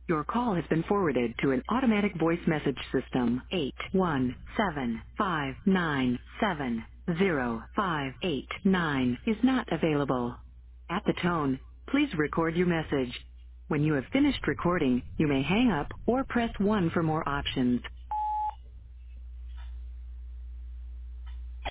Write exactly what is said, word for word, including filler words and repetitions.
Your call has been forwarded to an automatic voice message system. eight one seven five nine seven zero five eight nine is not available. At the tone, please record your message. When you have finished recording, you may hang up or press one for more options.